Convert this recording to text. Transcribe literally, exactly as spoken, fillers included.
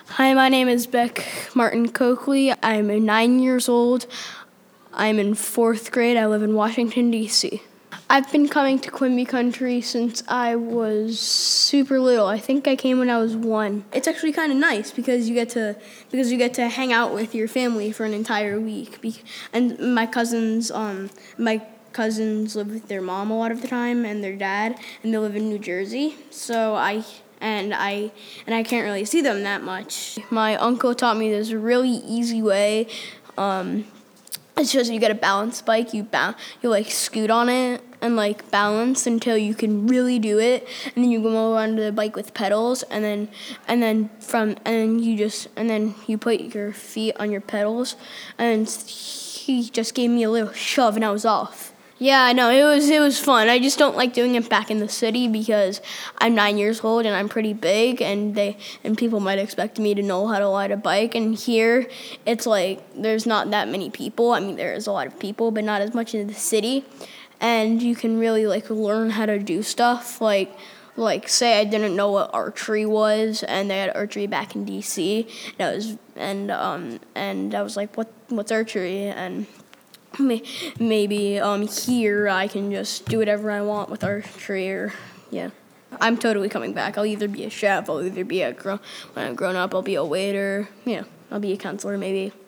Hi, my name is Beck Martin Coakley. I'm nine years old. I'm in fourth grade. I live in Washington, D C I've been coming to Quimby Country since I was super little. I think I came when I was one. It's actually kind of nice because you get to because you get to hang out with your family for an entire week. Be- and my cousins, um, my cousins live with their mom a lot of the time and their dad, and they live in New Jersey. So I and I and I can't really see them that much. My uncle taught me this really easy way. Um, it's just you get a balance bike, you ba- you like scoot on it and like balance until you can really do it, and then you go around the bike with pedals, and then and then from and then you just and then you put your feet on your pedals, and he just gave me a little shove and I was off. Yeah, I know, it was it was fun. I just don't like doing it back in the city because I'm nine years old and I'm pretty big, and they and people might expect me to know how to ride a bike. And here, it's like there's not that many people. I mean, there is a lot of people, but not as much in the city. And you can really like learn how to do stuff. Like, like say I didn't know what archery was, and they had archery back in D C. And I was and um and I was like, what what's archery? And maybe um, here I can just do whatever I want with archery, or yeah. I'm totally coming back. I'll either be a chef, I'll either be a grown, when I'm grown up, I'll be a waiter, yeah, I'll be a counselor maybe.